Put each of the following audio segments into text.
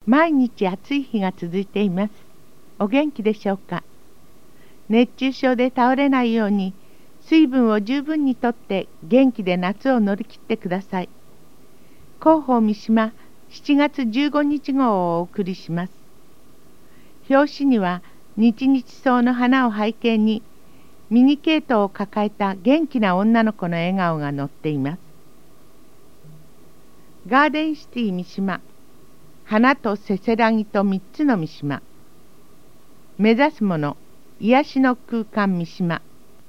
毎日暑い日が続いています。お元気でしょうか。熱中症で倒れないように水分を十分にとって元気で夏を乗り切ってください。広報三島7月15日号をお送りします。表紙には日々草の花を背景にミニケートを抱えた元気な女の子の笑顔が載っています。ガーデンシティ三島、花とせせらぎと3つの三島。目指すもの、癒しの空間三島。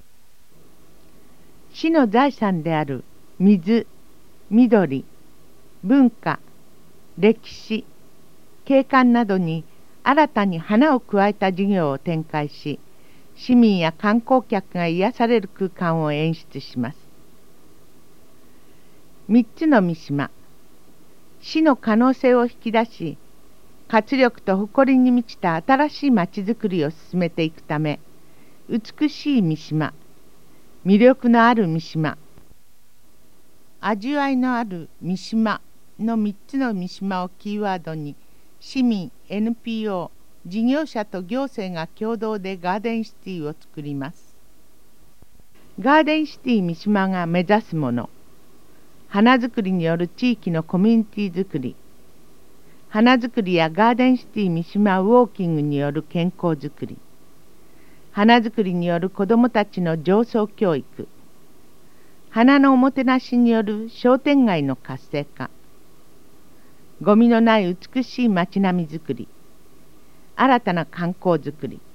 市の財産である水、緑、文化、歴史、景観などに新たに花を加えた事業を展開し、市民や観光客が癒される空間を演出します。3つの三島。市の可能性を引き出し、活力と誇りに満ちた新しいまちづくりを進めていくため、美しい三島、魅力のある三島、味わいのある三島の3つの三島をキーワードに、市民、NPO、事業者と行政が共同でガーデンシティを作ります。ガーデンシティ三島が目指すもの、花作りによる地域のコミュニティづくり、花作りやガーデンシティ三島ウォーキングによる健康づくり、花作りによる子どもたちの情操教育、花のおもてなしによる商店街の活性化、ゴミのない美しい街並みづくり、新たな観光づくり、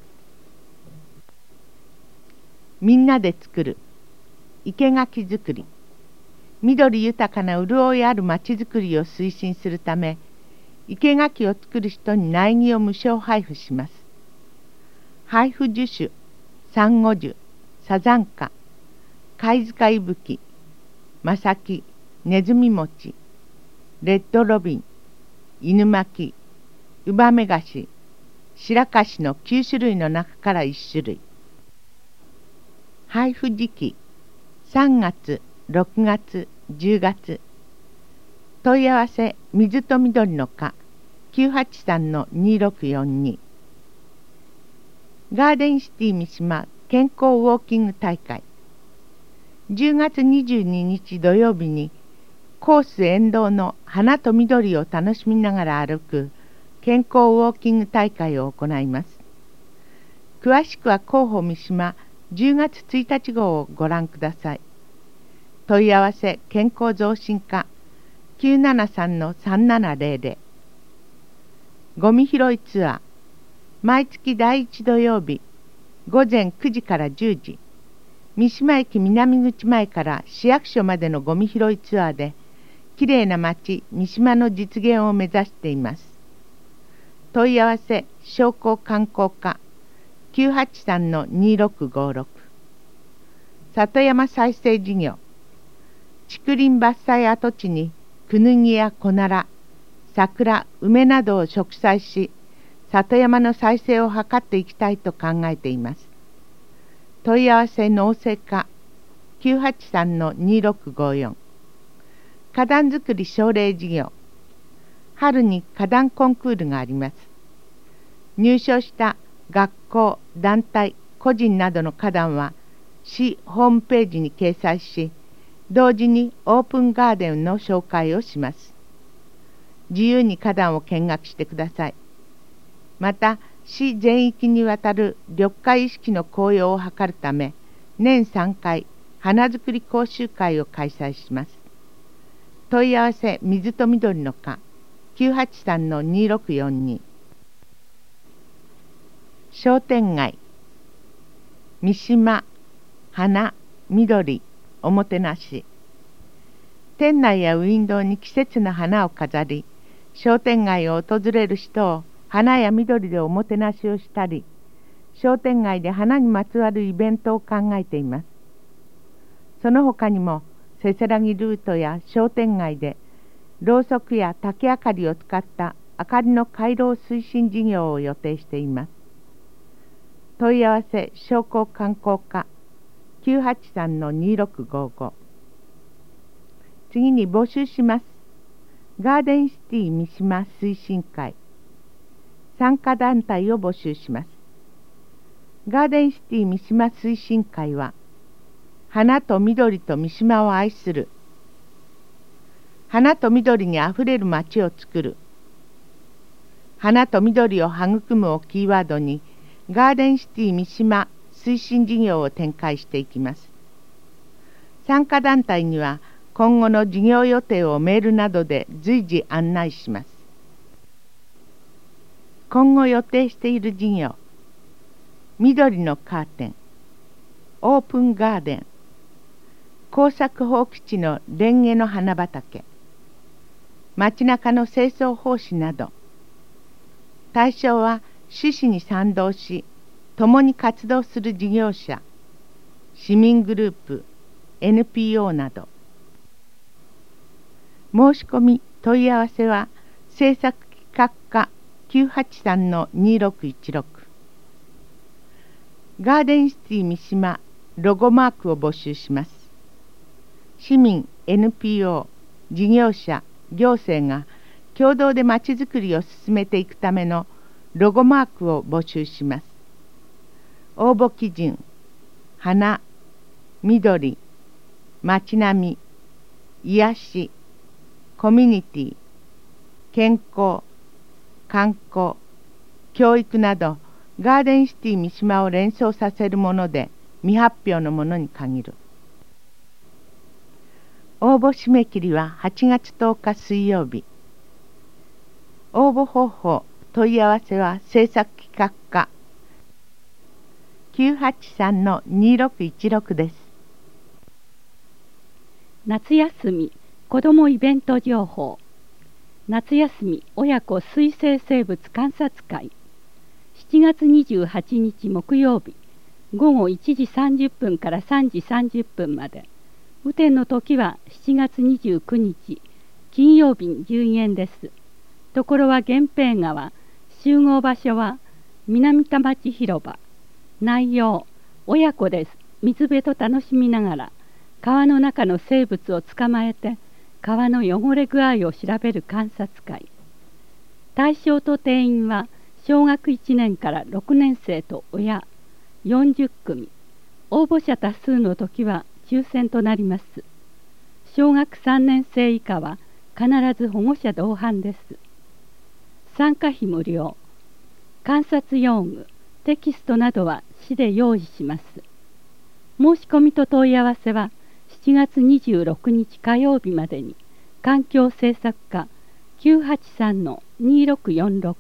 みんなで作る生垣づくり、緑豊かな潤いあるまちづくりを推進するため、生垣を作る人に苗木を無償配布します。配布樹種、サンゴ樹、サザンカ、貝塚いぶき、マサキ、ネズミモチ、レッドロビン、犬巻き、ウバメガシ、白樫の9種類の中から1種類。配布時期、3月、6月、10月。問い合わせ、水と緑の課、983-2642。ガーデンシティ三島健康ウォーキング大会。10月22日土曜日に、コース沿道の花と緑を楽しみながら歩く健康ウォーキング大会を行います。詳しくは広報三島10月1日号をご覧ください。問い合わせ健康増進課 973-3700。ゴミ拾いツアー、毎月第1土曜日午前9時から10時、三島駅南口前から市役所までのゴミ拾いツアーで、きれいな町三島の実現を目指しています。問い合わせ商工観光課 983-2656。里山再生事業、竹林伐採跡地にクヌギやコナラ、桜、梅などを植栽し、里山の再生を図っていきたいと考えています。問い合わせ農政課 983-2654。花壇作り奨励事業、春に花壇コンクールがあります。入賞した学校、団体、個人などの花壇は市ホームページに掲載し、同時にオープンガーデンの紹介をします。自由に花壇を見学してください。また、市全域にわたる緑化意識の高揚を図るため、年3回、花作り講習会を開催します。問い合わせ水と緑の課 983-2642。商店街、三島、花、緑、おもてなし。店内やウィンドウに季節の花を飾り、商店街を訪れる人を花や緑でおもてなしをしたり、商店街で花にまつわるイベントを考えています。その他にも、せせらぎルートや商店街で、ろうそくや竹明かりを使った明かりの回廊推進事業を予定しています。問い合わせ商工観光課 983-2655。次に募集します。 ガーデンシティ三島推進会参加団体を募集します。ガーデンシティ三島推進会は、花と緑と三島を愛する、花と緑にあふれる街を作る、花と緑を育むをキーワードに、ガーデンシティ三島推進事業を展開していきます。参加団体には、今後の事業予定をメールなどで随時案内します。今後予定している事業、緑のカーテン、オープンガーデン、耕作放棄地のレンゲの花畑、街中の清掃奉仕など、対象は趣旨に賛同し、共に活動する事業者、市民グループ、NPO など。申し込み問い合わせは制作企画課 983-2616 ガーデンシティ三島ロゴマークを募集します。市民 NPO 事業者行政が共同でまちづくりを進めていくためのロゴマークを募集します。応募基準、花、緑、街並み、癒し、コミュニティ、健康、観光、教育などガーデンシティ三島を連想させるもので未発表のものに限る。応募締め切りは8月10日水曜日。応募方法、問い合わせは制作企画課 983-2616 です。 夏休み子どもイベント情報。夏休み親子水生生物観察会。7月28日木曜日午後1時30分から3時30分まで。雨天の時は7月29日金曜日に10円です。ところは源平川。集合場所は南田町広場。内容、親子です。水辺と楽しみながら川の中の生物を捕まえて川の汚れ具合を調べる観察会。対象と定員は小学1年から6年生と親40組。応募者多数の時は抽選となります。小学3年生以下は必ず保護者同伴です。参加費無料。観察用具、テキストなどは市で用意します。申し込みと問い合わせは7月26日火曜日までに環境政策課 983-2646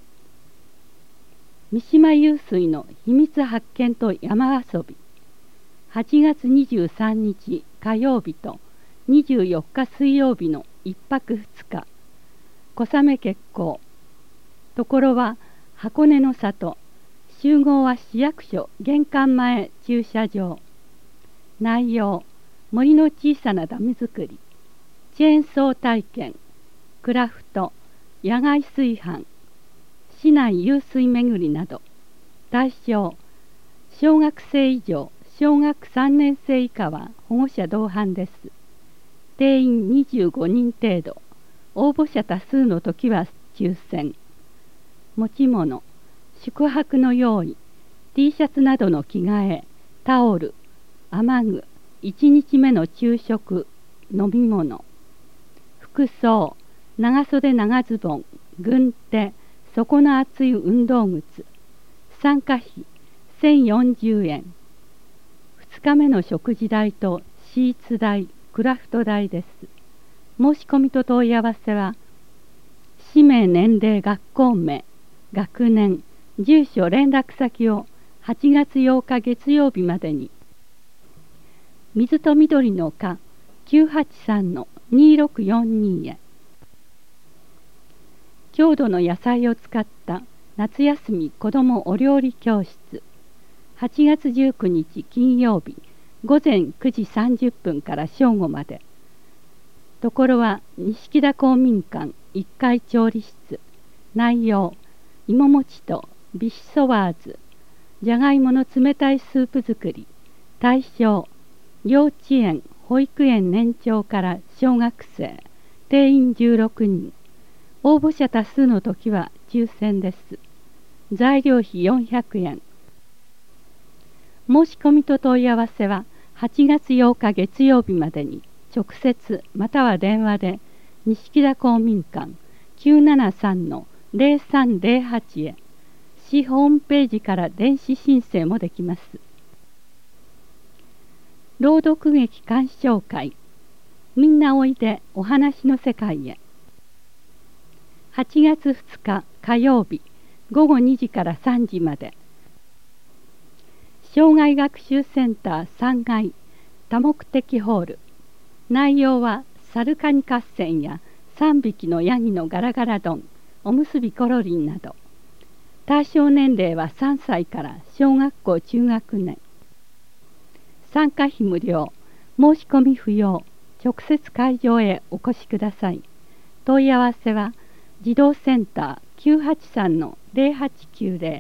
三島湧水の秘密発見と山遊び。8月23日火曜日と24日水曜日の1泊2日。小雨決行。ところは箱根の里。集合は市役所玄関前駐車場。内容、森の小さなダム作り、チェーンソー体験、クラフト、野外炊飯、市内湧水巡りなど。対象、小学生以上、小学3年生以下は保護者同伴です。定員25人程度。応募者多数の時は抽選。持ち物、宿泊の用意、T シャツなどの着替え、タオル、雨具、1日目の昼食、飲み物。服装、長袖長ズボン、軍手、底の厚い運動靴。参加費1040円。2日目の食事代とシーツ代、クラフト代です。申し込みと問い合わせは、氏名、年齢、学校名、学年、住所、連絡先を8月8日月曜日までに。水と緑の課 983-2642 へ。郷土の野菜を使った夏休み子どもお料理教室。8月19日金曜日午前9時30分から正午まで。ところは錦田公民館1階調理室。内容、芋餅とビシソワーズ、じゃがいもの冷たいスープ作り。対象、幼稚園、保育園年長から小学生、 定員16人。応募者多数の時は抽選です。材料費400円。申し込みと問い合わせは8月8日月曜日までに直接または電話で錦田公民館 973-0308 へ。市ホームページから電子申請もできます。朗読劇鑑賞会。みんなおいでお話の世界へ。8月2日火曜日午後2時から3時まで。障害学習センター3階多目的ホール。内容はサルカニ合戦や3匹のヤギのガラガラ丼、おむすびコロリンなど。対象年齢は3歳から小学校中学年。参加費無料、申し込み不要。直接会場へお越しください。問い合わせは児童センター 983-0890。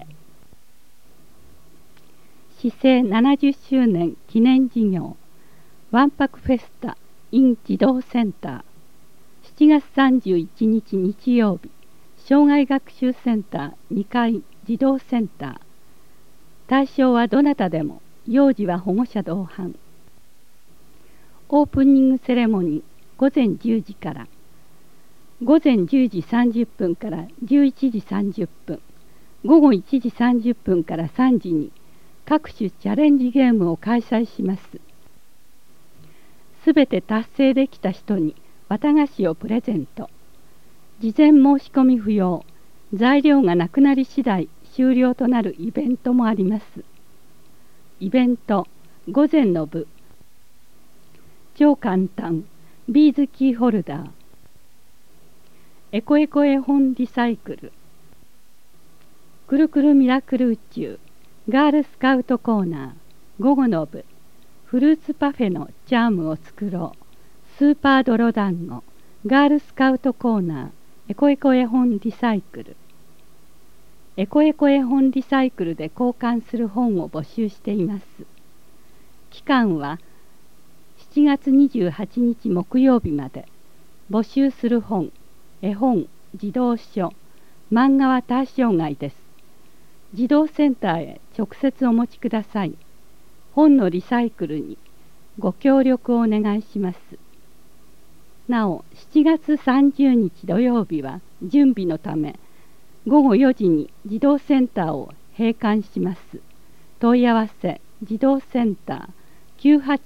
市政70周年記念事業わんぱくフェスタ in 児童センター。7月31日日曜日、障害学習センター2階児童センター。対象はどなたでも、幼児は保護者同伴。オープニングセレモニー午前10時から。午前10時30分から11時30分、午後1時30分から3時に各種チャレンジゲームを開催します。すべて達成できた人に綿菓子をプレゼント。事前申し込み不要。材料がなくなり次第終了となるイベントもあります。イベント午前の部。超簡単ビーズキーホルダー。エコエコ絵本リサイクル。くるくるミラクル宇宙ガールスカウトコーナー。午後の部。フルーツパフェのチャームを作ろう。スーパー泥団子ガールスカウトコーナー。エコエコ絵本リサイクル。エコエコ絵本リサイクルで交換する本を募集しています。期間は7月28日木曜日まで。募集する本、絵本、児童書、漫画は対象外です。児童センターへ直接お持ちください。本のリサイクルにご協力をお願いします。なお、7月30日土曜日は準備のため、午後4時に児童センターを閉館します。問い合わせ、児童センター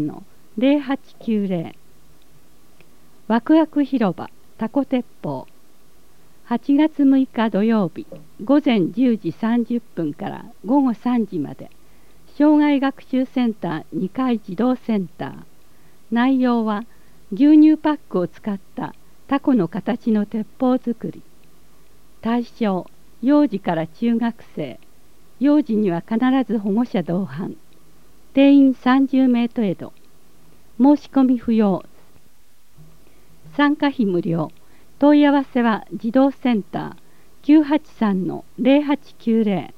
983-0890。ワクワク広場タコ鉄砲。8月6日土曜日午前10時30分から午後3時まで。障害学習センター2階児童センター。内容は牛乳パックを使ったタコの形の鉄砲作り。対象幼児から中学生。幼児には必ず保護者同伴。定員30名程度。申し込み不要。参加費無料。問い合わせは児童センター 983-0890。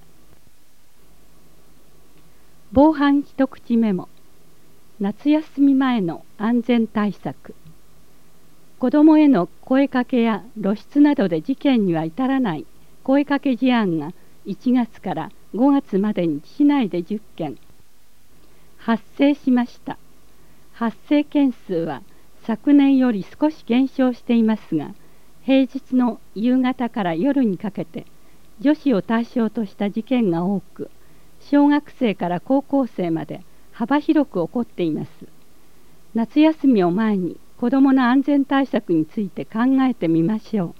防犯一口メモ。夏休み前の安全対策。子どもへの声かけや露出などで事件には至らない声かけ事案が1月から5月までに市内で10件発生しました。発生件数は昨年より少し減少していますが、平日の夕方から夜にかけて女子を対象とした事件が多く、小学生から高校生まで幅広く起こっています。夏休みを前に子どもの安全対策について考えてみましょう。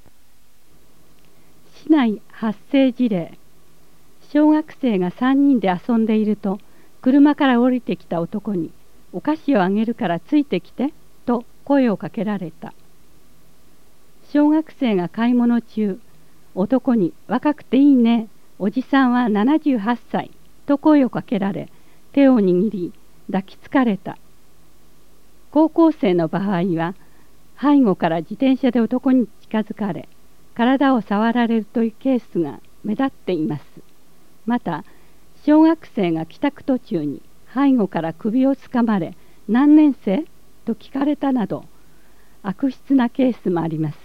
市内発生事例。小学生が3人で遊んでいると、車から降りてきた男にお菓子をあげるからついてきてと声をかけられた。小学生が買い物中、男に若くていいね、おじさんは78歳と声をかけられ、手を握り抱きつかれた。高校生の場合は背後から自転車で男に近づかれ、体を触られるというケースが目立っています。また小学生が帰宅途中に背後から首をつかまれ、何年生と聞かれたなど、 悪質なケースもあります。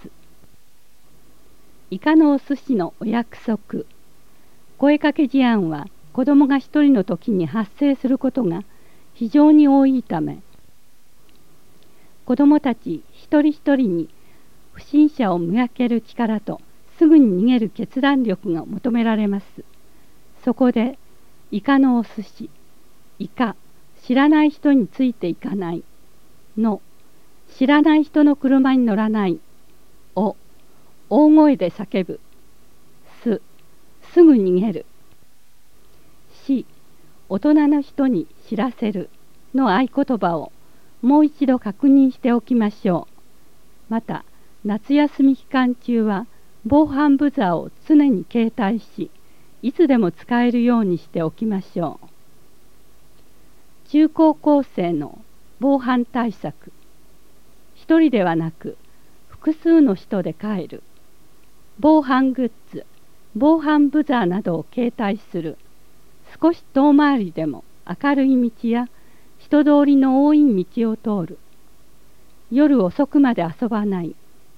イカのお寿司のお約束。声かけ事案は子どもが一人の時に発生することが非常に多いため、子どもたち一人一人に不審者を見分ける力とすぐに逃げる決断力が求められます。そこでイカのお寿司、イカ、知らない人についていかないの、知らない人の車に乗らないを大声で叫ぶ、すぐ逃げる、し、大人の人に知らせるの合言葉をもう一度確認しておきましょう。また、夏休み期間中は防犯ブザーを常に携帯し、いつでも使えるようにしておきましょう。中高校生の防犯対策。一人ではなく、複数の人で帰る。防犯グッズ、防犯ブザーなどを携帯する。少し遠回りでも明るい道や人通りの多い道を通る。夜遅くまで遊ばない。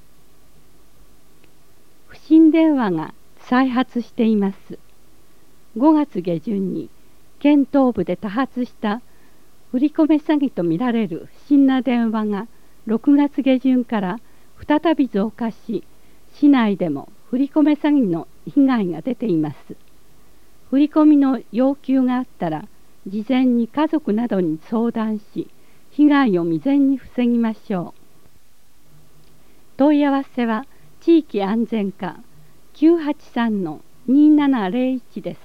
不審電話が再発しています。5月下旬に県東部で多発した振り込め詐欺とみられる不審な電話が6月下旬から再び増加し、市内でも振り込め詐欺の被害が出ています。振り込みの要求があったら、事前に家族などに相談し、被害を未然に防ぎましょう。問い合わせは地域安全課 983-2701 です。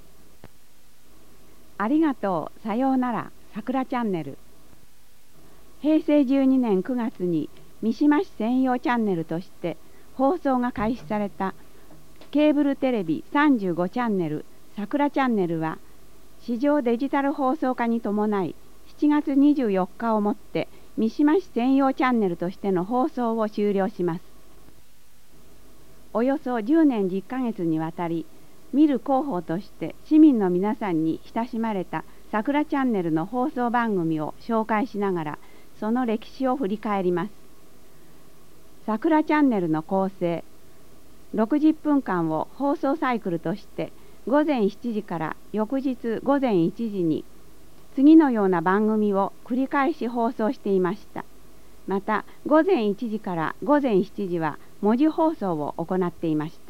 ありがとう、さようなら、さくらチャンネル。平成12年9月に三島市専用チャンネルとして放送が開始されたケーブルテレビ35チャンネルさくらチャンネルは、市場デジタル放送化に伴い7月24日をもって三島市専用チャンネルとしての放送を終了します。およそ10年10ヶ月にわたり見る広報として市民の皆さんに親しまれたさくらチャンネルの放送番組を紹介しながら、その歴史を振り返ります。さくらチャンネルの構成。60分間を放送サイクルとして午前7時から翌日午前1時に次のような番組を繰り返し放送していました。また午前1時から午前7時は文字放送を行っていました。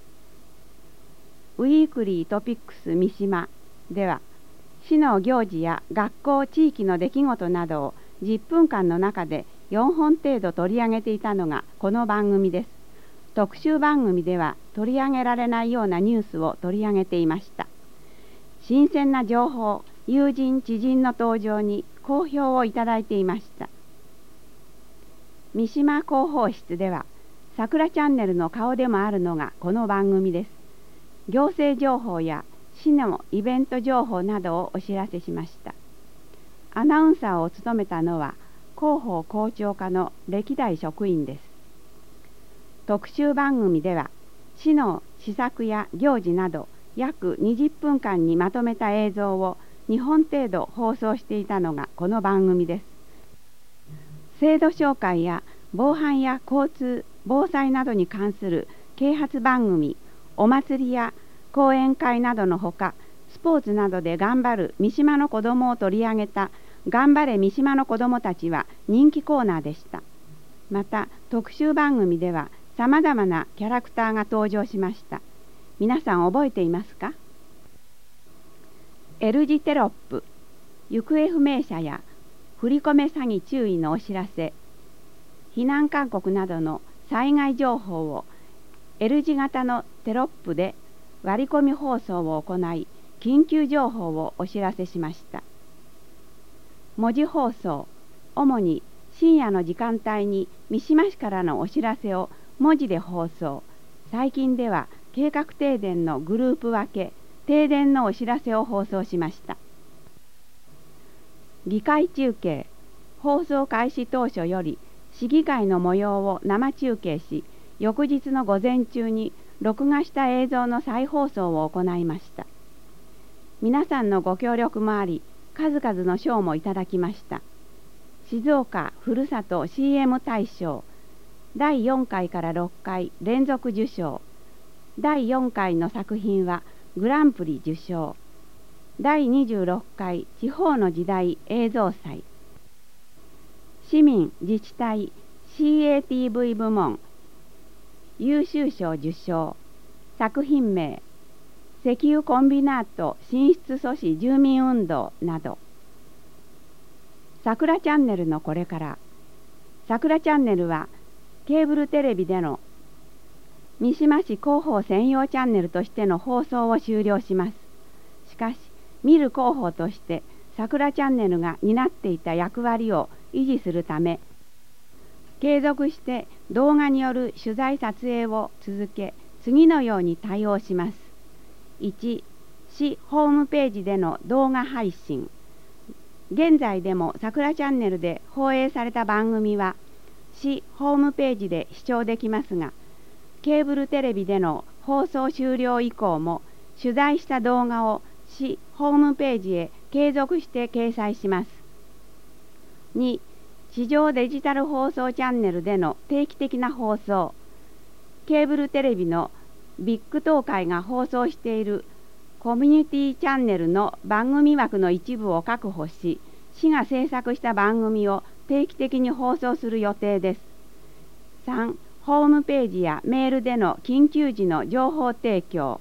ウィークリートピックス三島では、市の行事や学校地域の出来事などを10分間の中で4本程度取り上げていたのがこの番組です。特集番組では取り上げられないようなニュースを取り上げていました。新鮮な情報、友人知人の登場に好評をいただいていました。三島広報室では、さくらチャンネルの顔でもあるのがこの番組です。行政情報や市のイベント情報などをお知らせしました。アナウンサーを務めたのは広報校長課の歴代職員です。特集番組では市の施策や行事など約20分間にまとめた映像を2本程度放送していたのがこの番組です。制度紹介や防犯や交通、防災などに関する啓発番組、お祭りや講演会などのほか、スポーツなどで頑張る三島の子どもを取り上げた頑張れ三島の子どもたちは人気コーナーでした。また特集番組ではさまざまなキャラクターが登場しました。皆さん覚えていますか？ L 字テロップ、行方不明者や振り込め詐欺注意のお知らせ、避難勧告などの災害情報を L 字型のテロップで割り込み放送を行い、緊急情報をお知らせしました。文字放送、主に深夜の時間帯に三島市からのお知らせを文字で放送。最近では計画停電のグループ分け、停電のお知らせを放送しました。議会中継、放送開始当初より市議会の模様を生中継し、翌日の午前中に録画した映像の再放送を行いました。皆さんのご協力もあり、数々の賞もいただきました。 静岡ふるさと CM 大賞第4回から6回連続受賞。第4回の作品はグランプリ受賞。第26回地方の時代映像祭。市民自治体 CATV 部門優秀賞受賞。作品名石油コンビナート進出阻止住民運動など。さくらチャンネルのこれから。さくらチャンネルはケーブルテレビでの三島市広報専用チャンネルとしての放送を終了します。しかし見る広報としてさくらチャンネルが担っていた役割を維持するため、継続して動画による取材撮影を続け、次のように対応します。1、市ホームページでの動画配信。現在でもさくらチャンネルで放映された番組は市ホームページで視聴できますが、ケーブルテレビでの放送終了以降も取材した動画を市ホームページへ継続して掲載します。2、地上デジタル放送チャンネルでの定期的な放送。ケーブルテレビのビッグ東海が放送しているコミュニティチャンネルの番組枠の一部を確保し、市が制作した番組を定期的に放送する予定です。3、ホームページやメールでの緊急時の情報提供。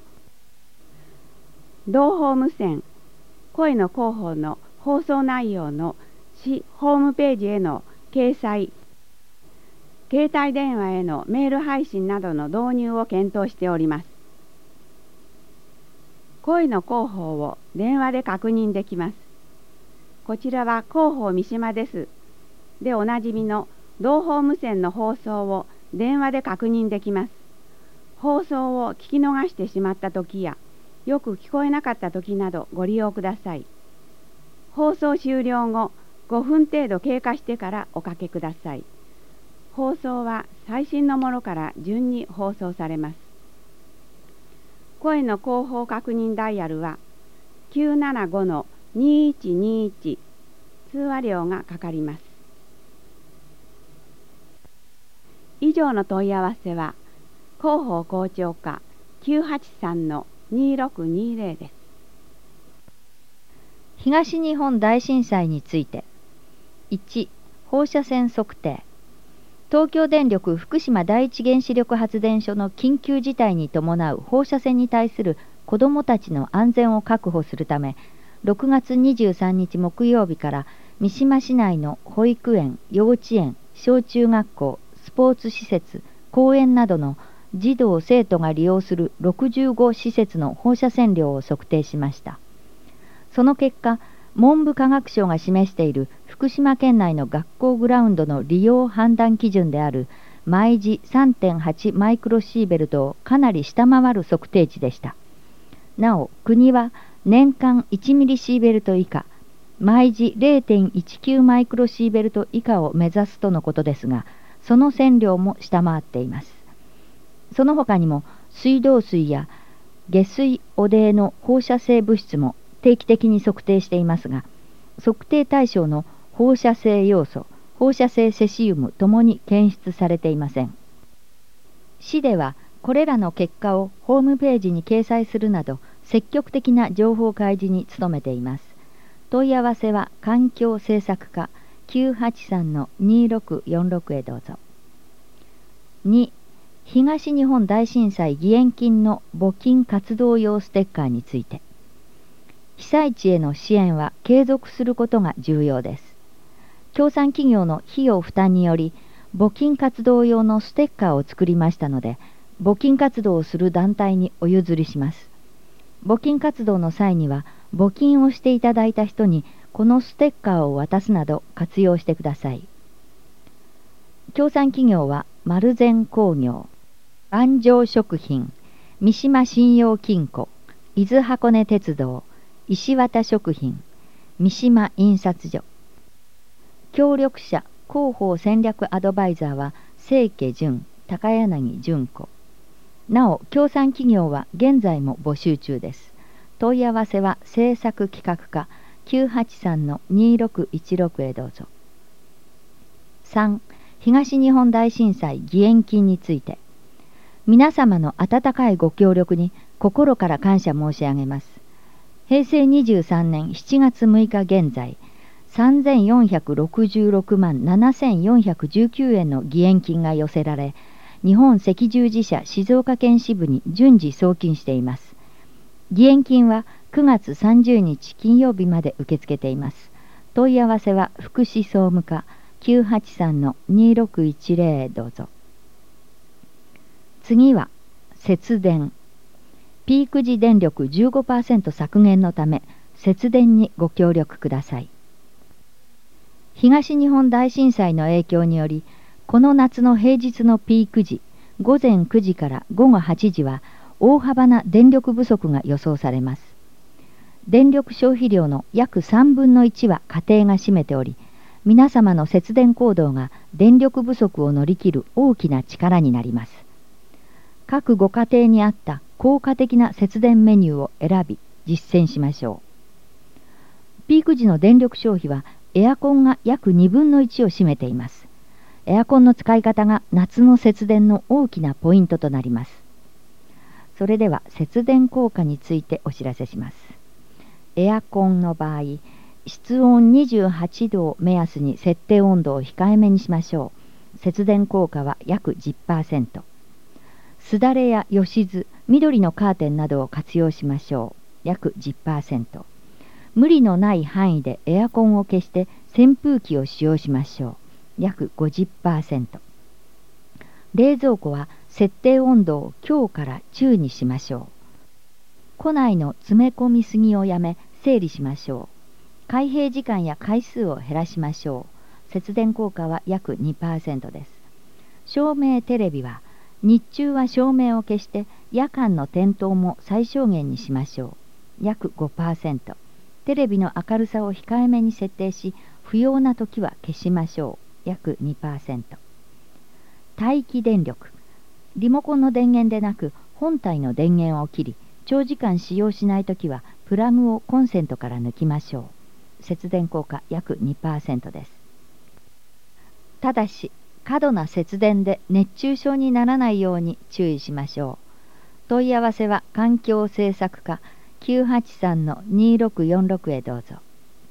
同法無線、声の広報の放送内容の市ホームページへの掲載、携帯電話へのメール配信などの導入を検討しております。声の広報を電話で確認できます。こちらは広報三島です。でおなじみの同法無線の放送を電話で確認できます。放送を聞き逃してしまった時や、よく聞こえなかった時などご利用ください。放送終了後、5分程度経過してからおかけください。放送は最新のものから順に放送されます。声の広報確認ダイヤルは 975-2121、通話料がかかります。以上の問い合わせは広報広聴課 983-2620 です。 東日本大震災について。1、放射線測定。東京電力福島第一原子力発電所の緊急事態に伴う放射線に対する子どもたちの安全を確保するため、6月23日木曜日から三島市内の保育園、幼稚園、小中学校、スポーツ施設、公園などの児童生徒が利用する65施設の放射線量を測定しました。その結果、文部科学省が示している福島県内の学校グラウンドの利用判断基準である毎時 3.8 マイクロシーベルトをかなり下回る測定値でした。なお、国は年間1ミリシーベルト以下、毎時 0.19 マイクロシーベルト以下を目指すとのことですが、その線量も下回っています。その他にも水道水や下水汚泥の放射性物質も定期的に測定していますが、測定対象の放射性要素、放射性セシウムともに検出されていません。市ではこれらの結果をホームページに掲載するなど積極的な情報開示に努めています。問い合わせは環境政策課 983-2646 へどうぞ。2、東日本大震災義援金の募金活動用ステッカーについて。被災地への支援は継続することが重要です。協賛企業の費用負担により募金活動用のステッカーを作りましたので、募金活動をする団体にお譲りします。募金活動の際には募金をしていただいた人にこのステッカーを渡すなど活用してください。協賛企業は丸善工業、万丈食品、三島信用金庫、伊豆箱根鉄道、石綿食品、三島印刷所。協力者広報戦略アドバイザーは清家淳、高柳淳子。なお協賛企業は現在も募集中です。問い合わせは制作企画課 983-2616 へどうぞ。 3、東日本大震災義援金について。皆様の温かいご協力に心から感謝申し上げます。平成23年7月6日現在、3466万7419円の義援金が寄せられ、日本赤十字社静岡県支部に順次送金しています。義援金は9月30日金曜日まで受け付けています。問い合わせは福祉総務課 983-2610 どうぞ。次は節電。ピーク時電力 15% 削減のため節電にご協力ください。東日本大震災の影響により、この夏の平日のピーク時、午前9時から午後8時は大幅な電力不足が予想されます。電力消費量の約3分の1は家庭が占めており、皆様の節電行動が電力不足を乗り切る大きな力になります。各ご家庭に合った効果的な節電メニューを選び実践しましょう。ピーク時の電力消費はエアコンが約2分の1を占めています。エアコンの使い方が夏の節電の大きなポイントとなります。それでは節電効果についてお知らせします。エアコンの場合、室温28度を目安に設定温度を控えめにしましょう。節電効果は約 10%。すだれやよしず、緑のカーテンなどを活用しましょう。約 10%。無理のない範囲でエアコンを消して扇風機を使用しましょう。約 50%。冷蔵庫は設定温度を強から中にしましょう。庫内の詰め込みすぎをやめ整理しましょう。開閉時間や回数を減らしましょう。節電効果は約 2% です。照明テレビは日中は照明を消して夜間の点灯も最小限にしましょう。約 5%。テレビの明るさを控えめに設定し、不要な時は消しましょう。約 2%。待機電力。リモコンの電源でなく本体の電源を切り、長時間使用しないときはプラグをコンセントから抜きましょう。節電効果約 2% です。ただし、過度な節電で熱中症にならないように注意しましょう。問い合わせは環境政策課 983-2646 へどうぞ。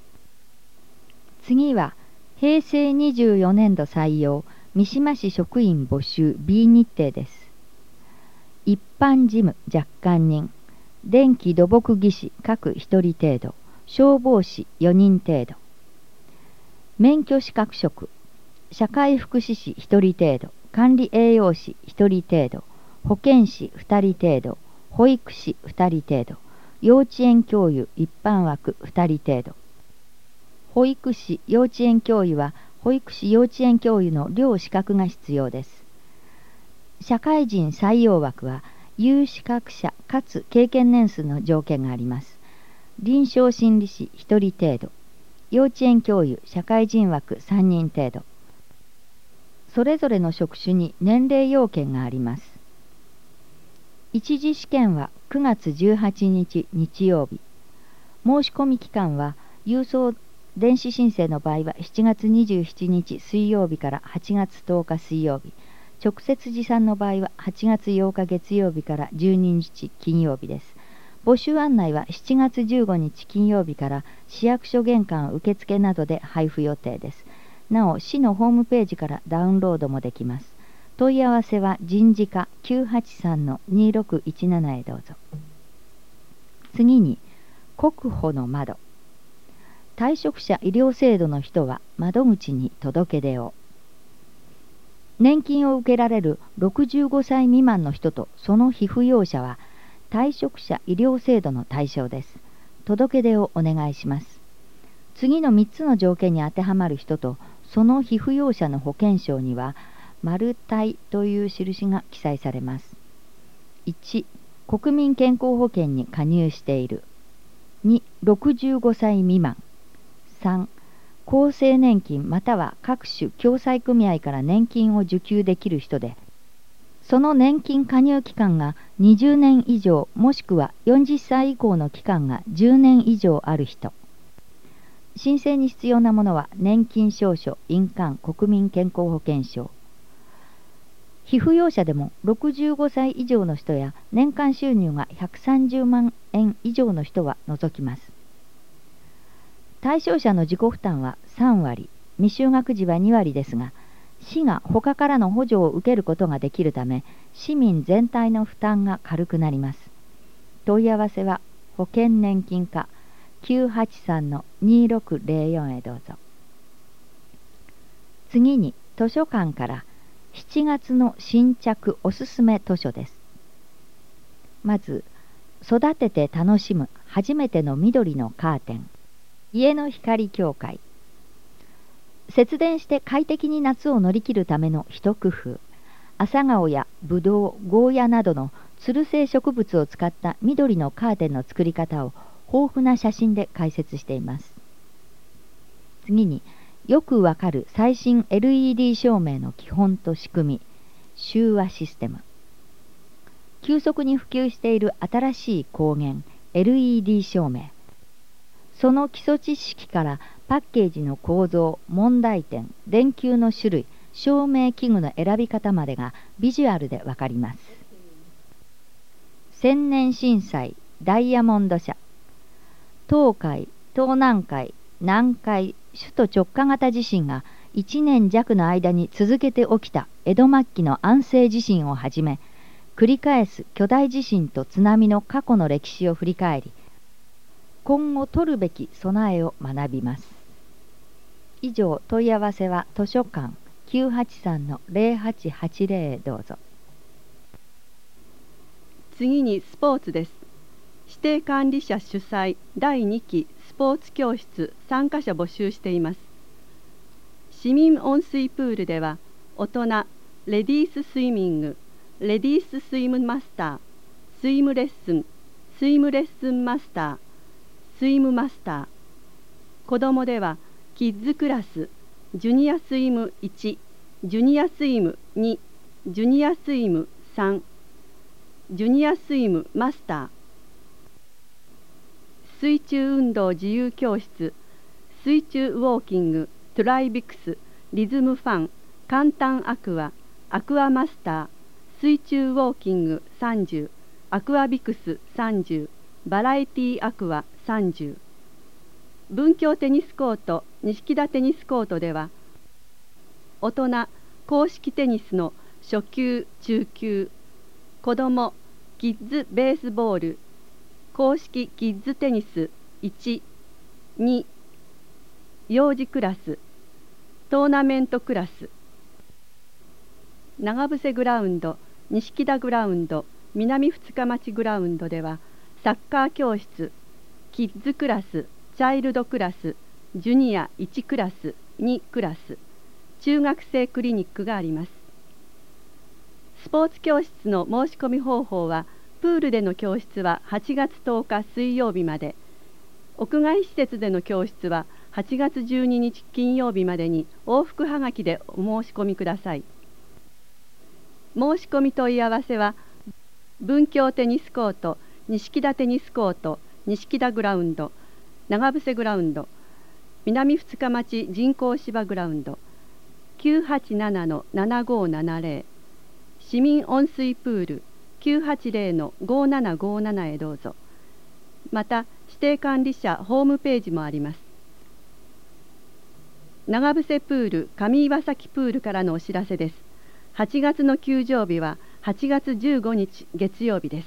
次は平成24年度採用三島市職員募集 B 日程です。一般事務若干人、電気土木技師各1人程度、消防士4人程度。免許資格職、社会福祉士1人程度、管理栄養士1人程度、保健師2人程度、保育士2人程度、幼稚園教諭一般枠2人程度。保育士幼稚園教諭は保育士幼稚園教諭の両資格が必要です。社会人採用枠は有資格者かつ経験年数の条件があります。臨床心理士1人程度、幼稚園教諭社会人枠3人程度。それぞれの職種に年齢要件があります。一次試験は9月18日日曜日。申し込み期間は郵送電子申請の場合は7月27日水曜日から8月10日水曜日。直接持参の場合は8月8日月曜日から12日金曜日です。募集案内は7月15日金曜日から市役所玄関受付などで配布予定です。なお、市のホームページからダウンロードもできます。問い合わせは人事課 983-2617 へどうぞ。次に、国保の窓。退職者医療制度の人は窓口に届け出を。年金を受けられる65歳未満の人とその被扶養者は退職者医療制度の対象です。届け出をお願いします。次の3つの条件に当てはまる人とその被扶養者の保険証には丸対という印が記載されます。1、国民健康保険に加入している。2、65歳未満。3、厚生年金または各種共済組合から年金を受給できる人で、その年金加入期間が20年以上もしくは40歳以降の期間が10年以上ある人。 申請に必要なものは年金証書、印鑑、国民健康保険証。被扶養者でも65歳以上の人や年間収入が130万円以上の人は除きます。対象者の自己負担は3割、未就学児は2割ですが、市が他からの補助を受けることができるため、市民全体の負担が軽くなります。問い合わせは保険年金課 983-2604 へどうぞ。次に図書館から7月の新着おすすめ図書です。まず、育てて楽しむ初めての緑のカーテン、家の光協会。節電して快適に夏を乗り切るための一工夫。朝顔やぶどう、ゴーヤなどのつる性植物を使った緑のカーテンの作り方を豊富な写真で解説しています。次に、よくわかる最新 LED 照明の基本と仕組み、集和システム。急速に普及している新しい光源、LED 照明。その基礎知識からパッケージの構造、問題点、電球の種類、照明器具の選び方までがビジュアルでわかります。千年震災、ダイヤモンド社。東海、東南海、南海、首都直下型地震が1年弱の間に続けて起きた江戸末期の安政地震をはじめ、繰り返す巨大地震と津波の過去の歴史を振り返り、今後取るべき備えを学びます。以上、問い合わせは図書館 983-0880 へどうぞ。 次にスポーツです。指定管理者主催第2期スポーツ教室参加者募集しています。市民温水プールでは大人レディーススイミング、レディーススイムマスター、スイムレッスン、スイムレッスンマスター、スイムマスター。子どもではキッズクラス、ジュニアスイム1、ジュニアスイム2、ジュニアスイム3、ジュニアスイムマスター。水中運動自由教室、水中ウォーキング、トライビクス、リズムファン、簡単アクア、アクアマスター、水中ウォーキング30、アクアビクス30、バラエティアクア30。文京テニスコート、錦田テニスコートでは、大人公式テニスの初級、中級、子どもキッズベースボール、公式キッズテニス1、2、幼児クラス、トーナメントクラス。長伏グラウンド、錦田グラウンド、南二日町グラウンドではサッカー教室、キッズクラス、チャイルドクラス、ジュニア1クラス、2クラス、中学生クリニックがあります。スポーツ教室の申し込み方法は、プールでの教室は8月10日水曜日まで、屋外施設での教室は8月12日金曜日までに往復はがきでお申し込みください。申し込み問い合わせは、文京テニスコート、錦田テニスコート、錦田グラウンド、長伏グラウンド、南二日町人工芝グラウンド、987-7570、市民温水プール、980-5757 へどうぞ。また指定管理者ホームページもあります。長伏プール上岩崎プールからのお知らせです。8月の休場日は8月15日月曜日です。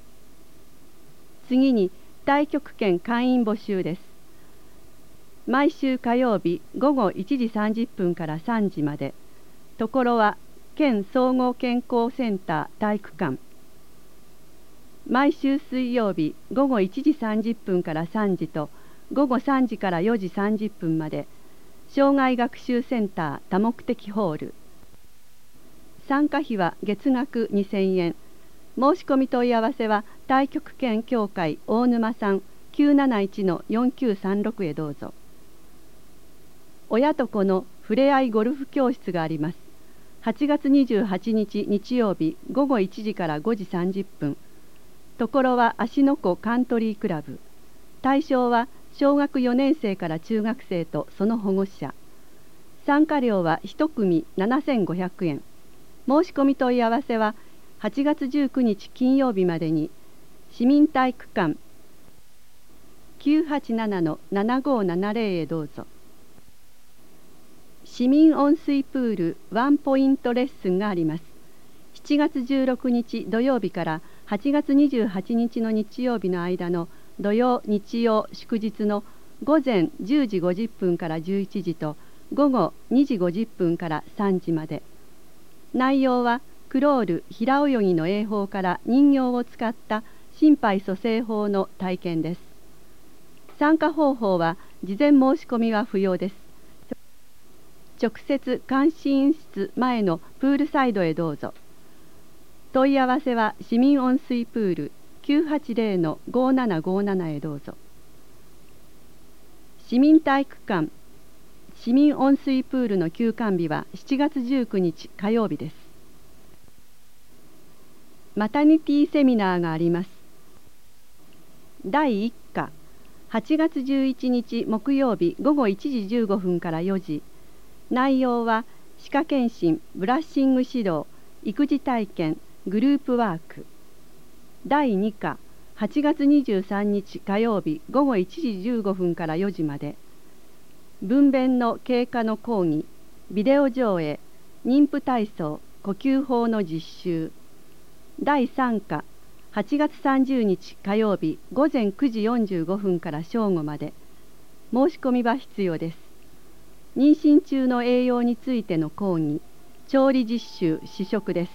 次に太極拳会員募集です。毎週火曜日午後1時30分から3時まで、ところは県総合健康センター体育館。毎週水曜日午後1時30分から3時と午後3時から4時30分まで、障害学習センター多目的ホール。参加費は月額2000円。申し込み問い合わせは太極拳協会大沼さん 971-4936 へどうぞ。親と子のふれあいゴルフ教室があります。8月28日日曜日午後1時から5時30分。ところは芦ノ湖カントリークラブ。対象は小学4年生から中学生とその保護者。参加料は1組7500円。申し込み問い合わせは8月19日金曜日までに市民体育館 987-7570 へどうぞ。市民温水プールワンポイントレッスンがあります。7月16日土曜日から8月28日の日曜日の間の土曜日曜祝日の午前10時50分から11時と午後2時50分から3時まで。内容はクロール平泳ぎの泳法から人形を使った心肺蘇生法の体験です。参加方法は事前申し込みは不要です。直接監視員室前のプールサイドへどうぞ。問い合わせは市民温水プール 980-5757 へどうぞ。市民体育館市民温水プールの休館日は7月19日火曜日です。マタニティセミナーがあります。第1課8月11日木曜日午後1時15分から4時。内容は歯科検診、ブラッシング指導、育児体験、グループワーク。第2課8月23日火曜日午後1時15分から4時まで。分娩の経過の講義、ビデオ上映、妊婦体操、呼吸法の実習。第3課8月30日火曜日午前9時45分から正午まで。申し込みは必要です。妊娠中の栄養についての講義、調理実習、試食です。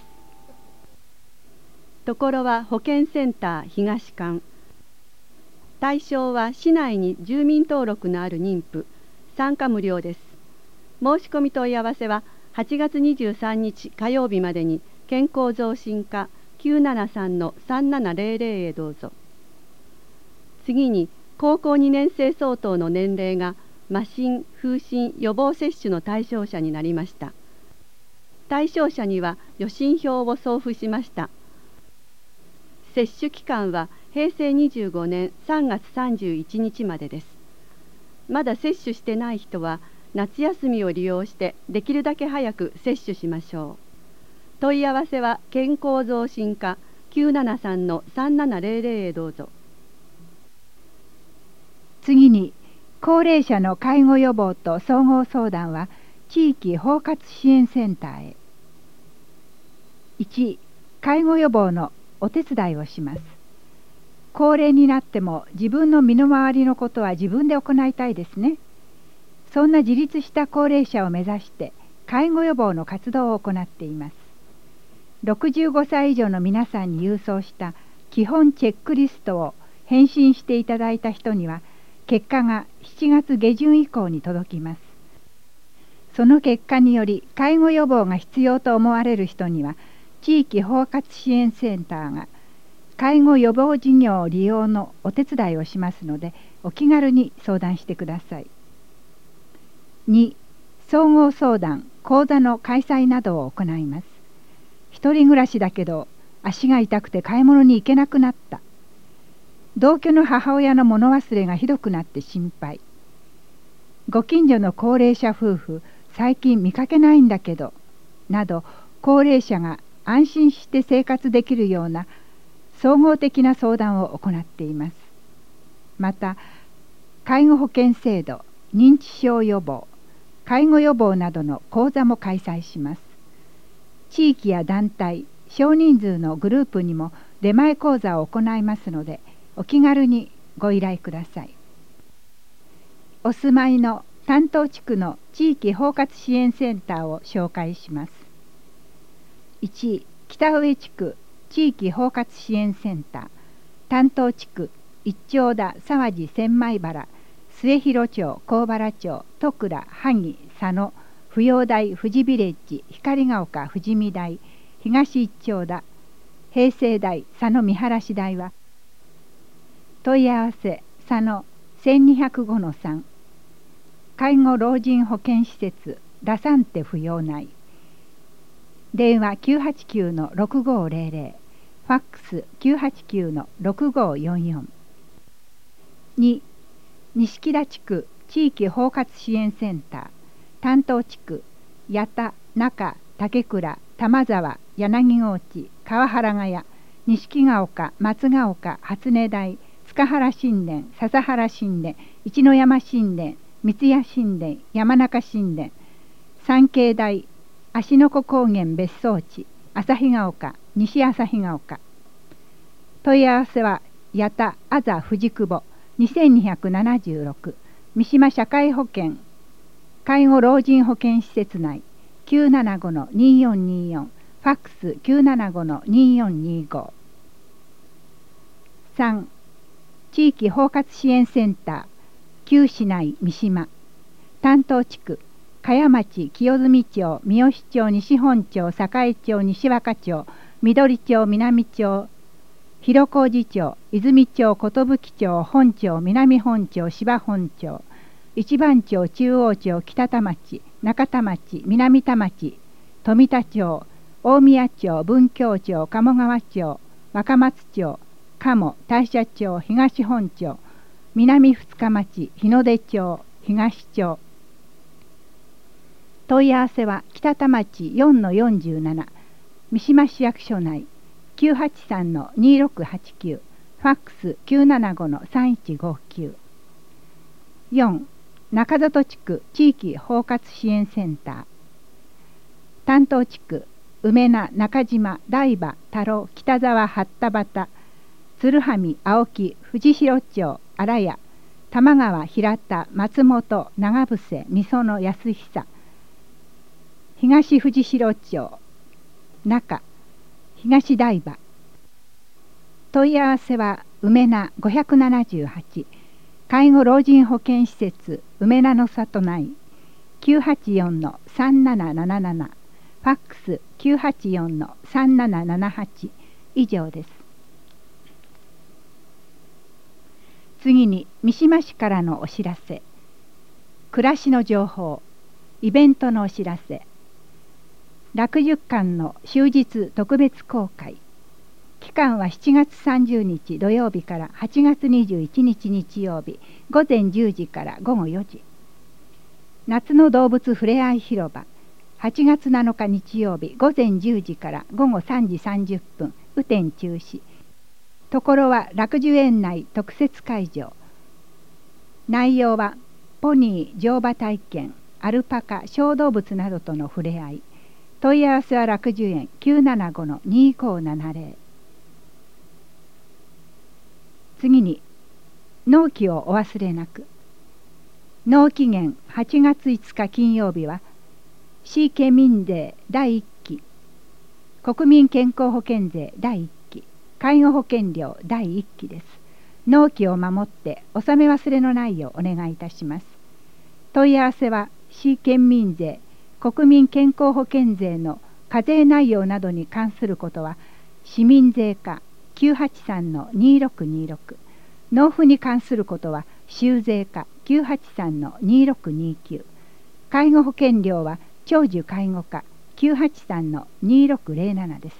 ところは保健センター東館。対象は市内に住民登録のある妊婦。参加無料です。申し込み問い合わせは8月23日火曜日までに健康増進課 973-3700 へどうぞ。次に高校2年生相当の年齢が麻疹・風疹予防接種の対象者になりました。対象者には予診票を送付しました。接種期間は平成25年3月31日までです。まだ接種してない人は夏休みを利用してできるだけ早く接種しましょう。問い合わせは健康増進課 973-3700 へどうぞ。 次に高齢者の介護予防と総合相談は地域包括支援センターへ。1、介護予防のお手伝いをします。高齢になっても自分の身の回りのことは自分で行いたいですね。そんな自立した高齢者を目指して介護予防の活動を行っています。65歳以上の皆さんに郵送した基本チェックリストを返信していただいた人には結果が7月下旬以降に届きます。その結果により介護予防が必要と思われる人には地域包括支援センターが介護予防事業利用のお手伝いをしますのでお気軽に相談してください。2、総合相談・講座の開催などを行います。一人暮らしだけど足が痛くて買い物に行けなくなった。同居の母親の物忘れがひどくなって心配。ご近所の高齢者夫婦最近見かけないんだけどなど高齢者が安心して生活できるような総合的な相談を行っています。また介護保険制度、認知症予防、介護予防などの講座も開催します。地域や団体、少人数のグループにも出前講座を行いますのでお気軽にご依頼ください。お住まいの担当地区の地域包括支援センターを紹介します。1、北上地区地域包括支援センター担当地区一町田、沢地、千枚原、末広町、幸原町、戸倉、萩、佐野、扶養台、富士ビレッジ、光が丘、富士見台、東一町田、平成台、佐野見晴台は問い合わせ佐野 1205-3 介護老人保健施設ラサンテ扶養内電話 989-6500 ファックス 989-6544 2. 錦田地区地域包括支援センター担当地区八田、中、竹倉、玉沢、柳河内、川原ヶ谷、錦ヶ丘、松ヶ丘、初音台、塚原新田、笹原新田、一ノ山新田、三ツ谷新田、山中新田、三景台、芦ノ湖高原別荘地、旭ヶ丘、西旭ヶ丘。問い合わせは八田あざ藤久保2276三島社会保険介護老人保健施設内 975-2424 ファックス 975-2425。 3. 地域包括支援センター旧市内三島担当地区茅町、清住町、三好町、西本町、栄町、西若町、緑町、南町、広小路町、泉町、寿町、本町、南本町、芝本町、一番町、中央町、北田町、中田町、南田町、富田町、大宮町、文京町、鴨川町、若松町、鴨、大社町、東本町、南二日町、日の出町、東町。問い合わせは北田町 4-47 三島市役所内 983-2689 ファックス 975-3159。 4. 中里地区地域包括支援センター担当地区梅名、中島、台場、太郎、北沢、八田端、鶴羽、青木、藤広町、荒谷、玉川、平田、松本、長伏、御園、安久、東藤代町、中、東台場。問い合わせは梅名578介護老人保健施設梅名の里内 984-3777 ファックス 984-3778 以上です。次に三島市からのお知らせ、暮らしの情報、イベントのお知らせ、楽十館の終日特別公開。期間は7月30日土曜日から8月21日日曜日午前10時から午後4時。夏の動物ふれあい広場8月7日日曜日午前10時から午後3時30分雨天中止。ところは楽寿園内特設会場。内容はポニー乗馬体験、アルパカ、小動物などとのふれあい。問い合わせは楽寿園 975-2570。 次に納期をお忘れなく。納期限8月5日金曜日は市県民税第1期、国民健康保険税第1期、介護保険料第1期です。納期を守って納め忘れのないようお願いいたします。問い合わせは市県民税国民健康保険税の課税内容などに関することは市民税課 983-2626、 納付に関することは州税課 983-2629、 介護保険料は長寿介護課 983-2607 です。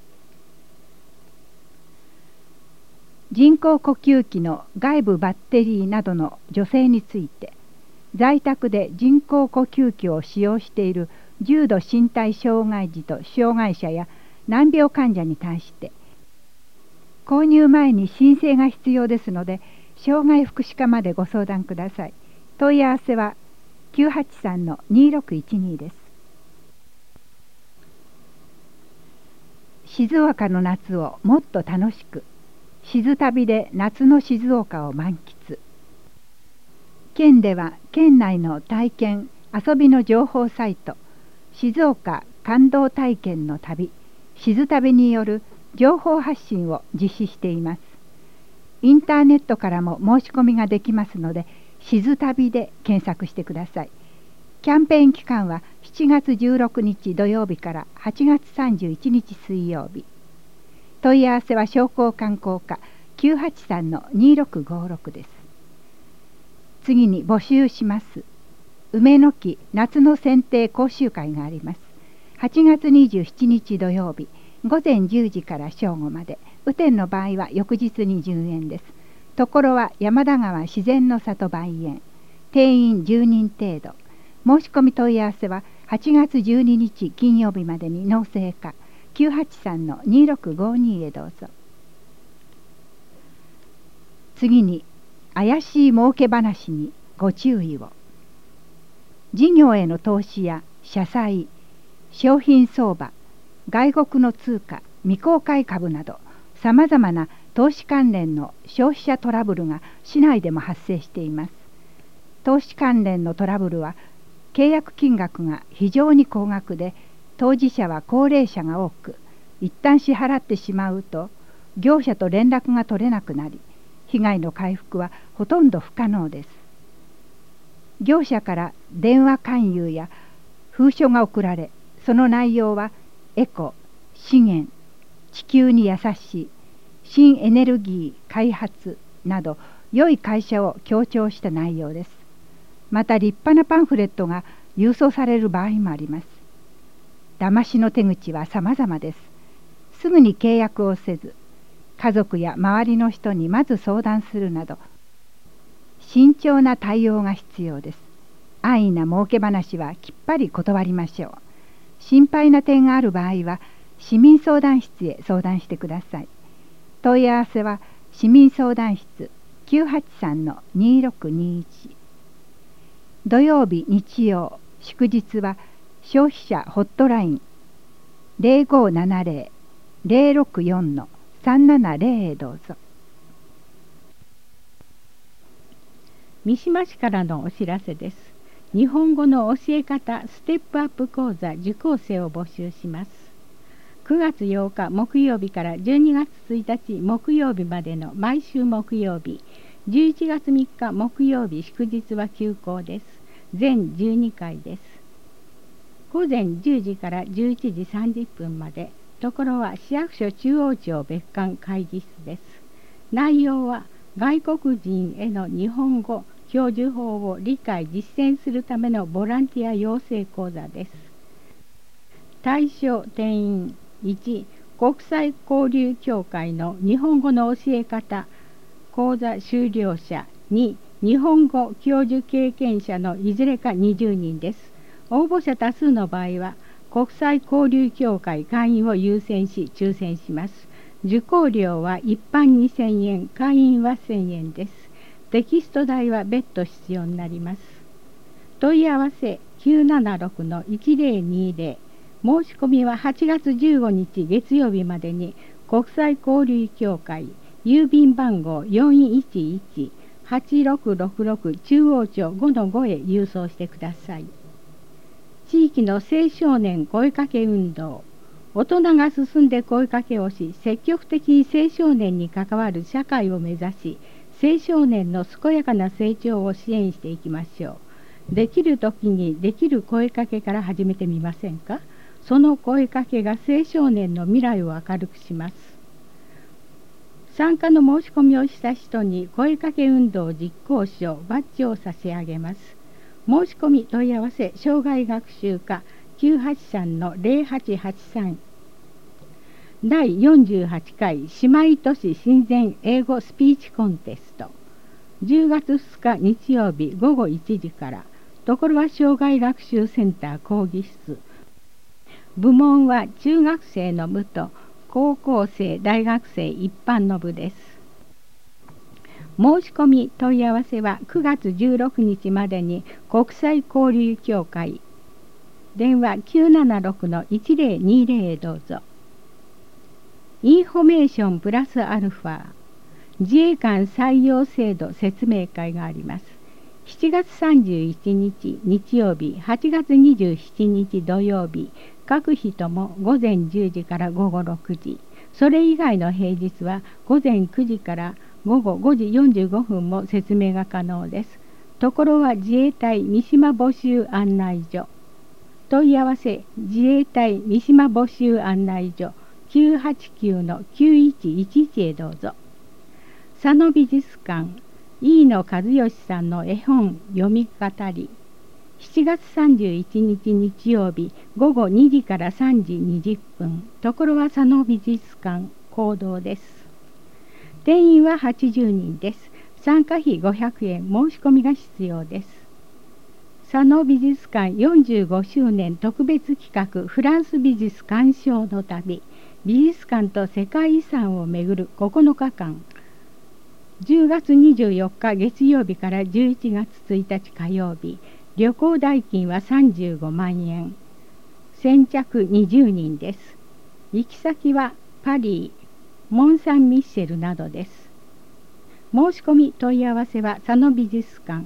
人工呼吸器の外部バッテリーなどの助成について、在宅で人工呼吸器を使用している重度身体障害児と障害者や難病患者に対して購入前に申請が必要ですので、障害福祉課までご相談ください。問い合わせは 983-2612 です。静岡の夏をもっと楽しく、静旅で夏の静岡を満喫。県では県内の体験・遊びの情報サイト、静岡感動体験の旅、静旅による情報発信を実施しています。インターネットからも申し込みができますので、静旅で検索してください。キャンペーン期間は7月16日土曜日から8月31日水曜日。問い合わせは商工観光課 983-2656 です。次に募集します。梅の木夏の剪定講習会があります。8月27日土曜日午前10時から正午まで。雨天の場合は翌日に10円です。 ところは山田川自然の里梅園、定員10人程度。申し込み問い合わせは8月12日金曜日までに農政課 983-2652 へどうぞ。次に、怪しい儲け話にご注意を。事業への投資や社債、商品相場、外国の通貨、未公開株などさまざまな投資関連の消費者トラブルが市内でも発生しています。投資関連のトラブルは契約金額が非常に高額で、当事者は高齢者が多く、一旦支払ってしまうと業者と連絡が取れなくなり、被害の回復はほとんど不可能です。業者から電話勧誘や封書が送られ、その内容はエコ、資源、地球に優しい、新エネルギー開発など良い会社を強調した内容です。また立派なパンフレットが郵送される場合もあります。騙しの手口は様々です。すぐに契約をせず、家族や周りの人にまず相談するなど、慎重な対応が必要です。安易な儲け話はきっぱり断りましょう。心配な点がある場合は、市民相談室へ相談してください。問い合わせは市民相談室 983-2621。土曜日、日曜、祝日は消費者ホットライン 0570-064-370 へどうぞ。 三島市からのお知らせです。日本語の教え方ステップアップ講座受講生を募集します。9月8日木曜日から12月1日木曜日までの毎週木曜日、11月3日木曜日祝日は休講です。全12回です。午前10時から11時30分まで、ところは市役所中央町別館会議室です。内容は外国人への日本語教授法を理解実践するためのボランティア養成講座です。対象定員1、国際交流協会の日本語の教え方講座修了者、2、日本語教授経験者のいずれか20人です。応募者多数の場合は国際交流協会会員を優先し抽選します。受講料は一般2000円、会員は1000円です。テキスト代は別途必要になります。問い合わせ 976-1020。申し込みは8月15日月曜日までに国際交流協会郵便番号 411-8666 中央町 5-5 へ郵送してください。地域の青少年声かけ運動。大人が進んで声かけをし、積極的に青少年に関わる社会を目指し、青少年の健やかな成長を支援していきましょう。できる時にできる声かけから始めてみませんか。その声かけが青少年の未来を明るくします。参加の申し込みをした人に声かけ運動実行賞バッジを差し上げます。申し込み問い合わせ障害学習課 983-0883。第48回姉妹都市親善英語スピーチコンテスト。10月2日日曜日午後1時から、ところは障害学習センター講義室。部門は中学生の部と高校生、大学生一般の部です。申し込み問い合わせは9月16日までに国際交流協会電話 976-1020 へどうぞ。インフォメーションプラスアルファ自衛官採用制度説明会があります。7月31日日曜日、8月27日土曜日、各日とも午前10時から午後6時、それ以外の平日は午前9時から午後5時45分も説明が可能です。ところは自衛隊三島募集案内所。問い合わせ自衛隊三島募集案内所 989-9111 へどうぞ。佐野美術館飯野和義さんの絵本読み語り。7月31日日曜日午後2時から3時20分、ところは佐野美術館講堂です。 定員は80人です。参加費500円、申し込みが必要です。佐野美術館45周年特別企画フランス美術鑑賞の旅、美術館と世界遺産をめぐる9日間、10月24日月曜日から11月1日火曜日、旅行代金は35万円、先着20人です。行き先はパリ、モン・サン・ミッシェルなどです。申し込み問い合わせは佐野美術館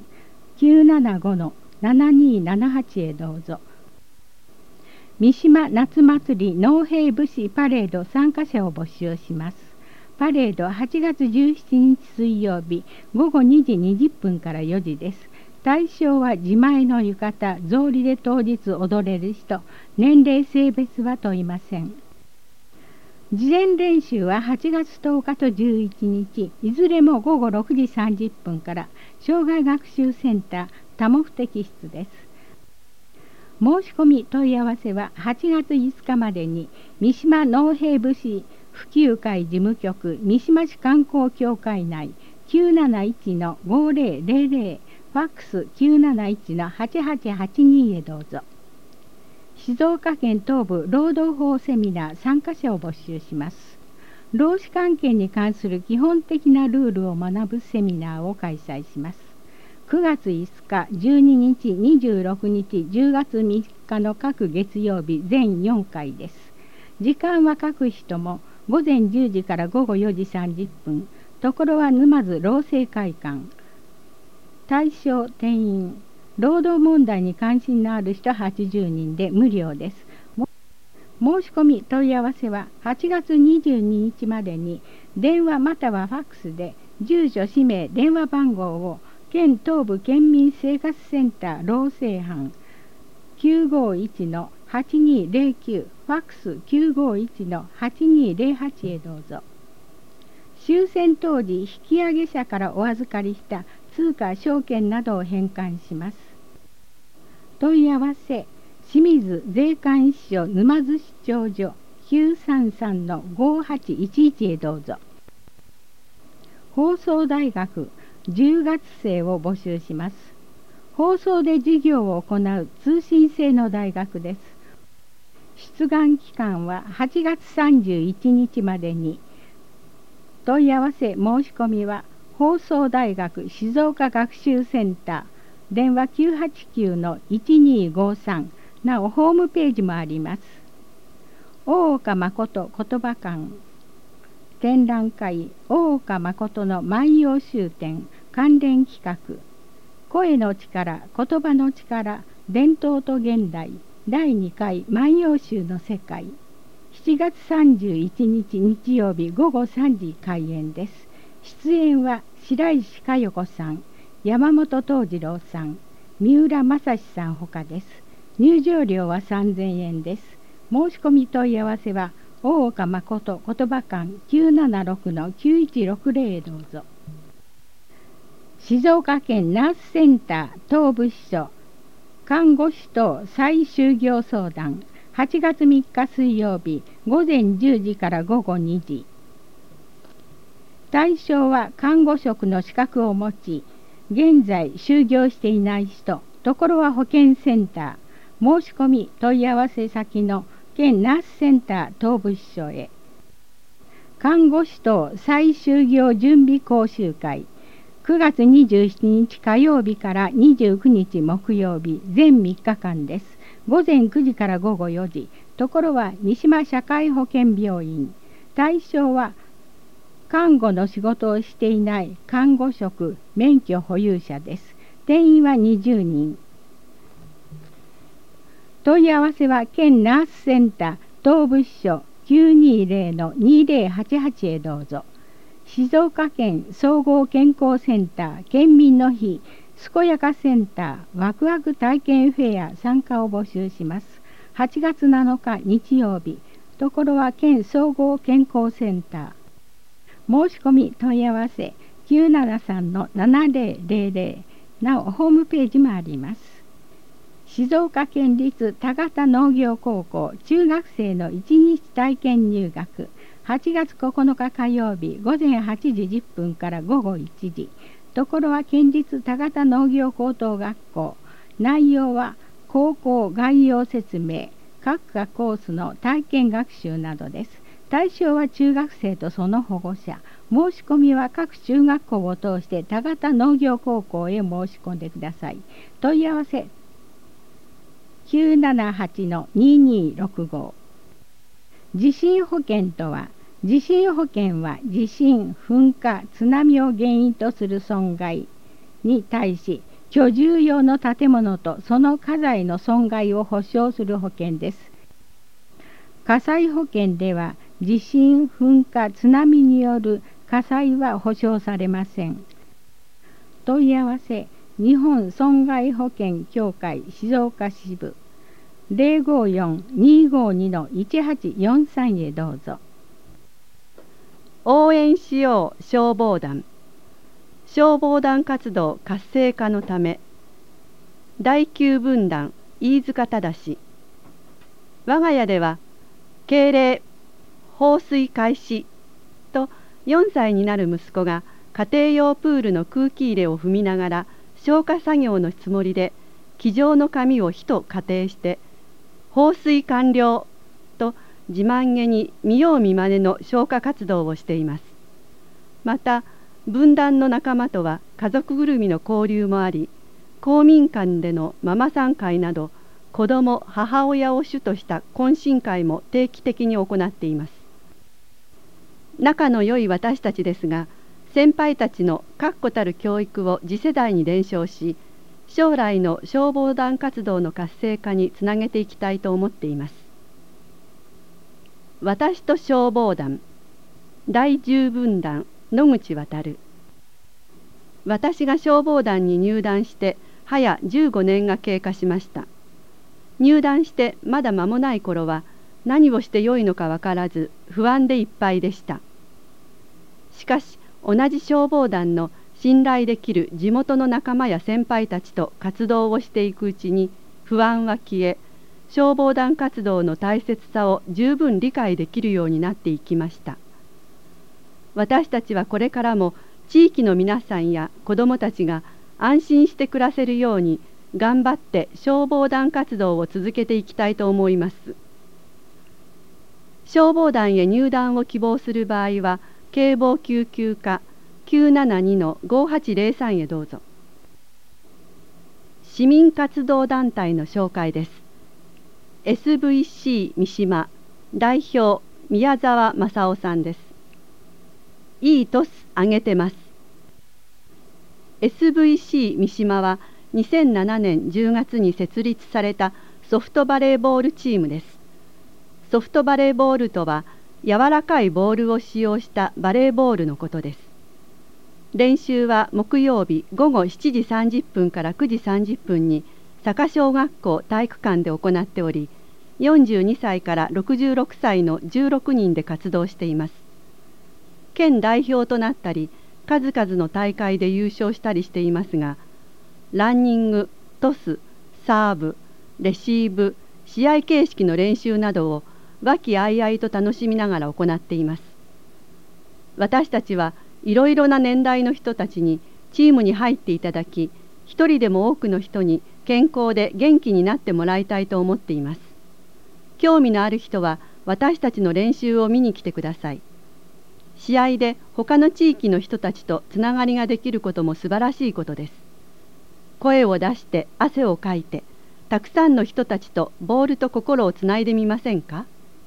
975-7278 へどうぞ。三島夏祭り農兵武士パレード参加者を募集します。パレード8月17日水曜日午後2時20分から4時です。対象は自前の浴衣、草履で当日踊れる人、年齢性別は問いません。事前練習は8月10日と11日、いずれも午後6時30分から障害学習センター多目的室です。申し込み問い合わせは8月5日までに三島農兵武士普及会事務局三島市観光協会内 971-5000 ファックス 971-8882 へどうぞ。静岡県東部労働法セミナー参加者を募集します。労使関係に関する基本的なルールを学ぶセミナーを開催します。9月5日、12日、26日、10月3日の各月曜日全4回です。時間は各人も午前10時から午後4時30分、ところは沼津労政会館。対象定員、労働問題に関心のある人80人で無料です。申し込み問い合わせは8月22日までに電話またはファックスで住所、氏名、電話番号を県東部県民生活センター労政班 951-8209 ファックス 951-8208 へどうぞ。終戦当時引き上げ者からお預かりした通貨証券などを返還します。問い合わせ清水税関支所沼津市長所 933-5811 へどうぞ。放送大学10月生を募集します。放送で授業を行う通信制の大学です。出願期間は8月31日までに。問い合わせ申し込みは放送大学静岡学習センター電話 989-1253 なおホームページもあります。大岡誠言葉館展覧会大岡誠の万葉集展関連企画声の力言葉の力伝統と現代第2回万葉集の世界7月31日日曜日午後3時開演です。出演は白石佳代子さん、山本東次郎さん、三浦正史さんほかです。入場料は3000円です。申し込み問い合わせは大岡誠言葉館 976-9160 へどうぞ。静岡県ナースセンター東部支所看護師等再就業相談8月3日水曜日午前10時から午後2時。対象は看護職の資格を持ち、現在就業していない人、ところは保健センター、申し込み問い合わせ先の県ナースセンター東部支所へ。看護師等再就業準備講習会、9月27日火曜日から29日木曜日全3日間です。午前9時から午後4時、ところは三島社会保険病院。対象は看護の仕事をしていない看護職免許保有者です。定員は20人。問い合わせは県ナースセンター東部支所 920-2088 へどうぞ。静岡県総合健康センター県民の日健やかセンターワクワク体験フェア参加を募集します。8月7日日曜日、ところは県総合健康センター。申し込み問い合わせ 973-7000 なおホームページもあります。静岡県立田形農業高校中学生の1日体験入学 8月9日火曜日午前8時10分から午後1時。ところは県立田方農業高等学校。内容は高校概要説明、各科コースの体験学習などです。対象は中学生とその保護者。申し込みは各中学校を通して田方農業高校へ申し込んでください。問い合わせ 978-2265。地震保険とは、地震保険は地震、噴火、津波を原因とする損害に対し、居住用の建物とその家財の損害を保証する保険です。火災保険では、地震、噴火、津波による火災は保証されません。問い合わせ、日本損害保険協会静岡支部 054-252-1843 へどうぞ。 応援しよう消防団。消防団活動活性化のため。第9分団飯塚忠。我が家では敬礼放水開始と4歳になる息子が家庭用プールの空気入れを踏みながら消火作業のつもりで机上の紙を火と仮定して放水完了と自慢げに見よう見まねの消火活動をしています。また分団の仲間とは家族ぐるみの交流もあり、公民館でのママさん会など子ども母親を主とした懇親会も定期的に行っています。仲の良い私たちですが、先輩たちの確固たる教育を次世代に伝承し、将来の消防団活動の活性化につなげていきたいと思っています。私と消防団第10分団野口航。私が消防団に入団して早15年が経過しました。入団してまだ間もない頃は何をしてよいのか分からず不安でいっぱいでした。しかし同じ消防団の信頼できる地元の仲間や先輩たちと活動をしていくうちに不安は消え、消防団活動の大切さを十分理解できるようになっていきました。私たちはこれからも地域の皆さんや子どもたちが安心して暮らせるように頑張って消防団活動を続けていきたいと思います。消防団へ入団を希望する場合は警防救急課 972-5803 へどうぞ。市民活動団体の紹介です。SVC 三島代表宮沢正夫さんです。いいトスあげてます。SVC 三島は2007年10月に設立されたソフトバレーボールチームです。ソフトバレーボールとは柔らかいボールを使用したバレーボールのことです。練習は木曜日午後7時30分から9時30分に坂小学校体育館で行っており、42歳から66歳の16人で活動しています。県代表となったり、数々の大会で優勝したりしていますが、ランニング、トス、サーブ、レシーブ、試合形式の練習などを和気あいあいと楽しみながら行っています。私たちはいろいろな年代の人たちにチームに入っていただき、一人でも多くの人に健康で元気になってもらいたいと思っています。興味のある人は私たちの練習を見に来てください。試合で他の地域の人たちとつながりができることも素晴らしいことです。声を出して汗をかいて、たくさんの人たちとボールと心をつないでみませんか。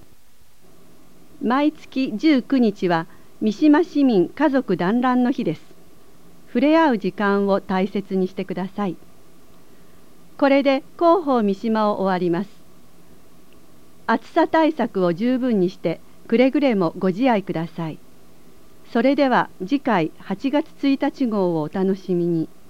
毎月19日は三島市民家族団らんの日です。触れ合う時間を大切にしてください。これで広報三島を終わります。暑さ対策を十分にしてくれぐれもご自愛ください。それでは次回8月1日号をお楽しみに。